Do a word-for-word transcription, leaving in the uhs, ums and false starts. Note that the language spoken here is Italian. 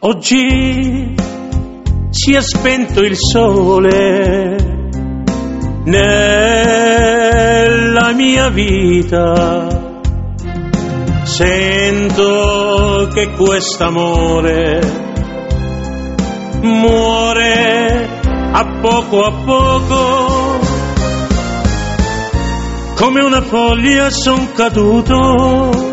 Oggi si è spento il sole nella mia vita, sento che quest'amore muore a poco a poco, come una foglia son caduto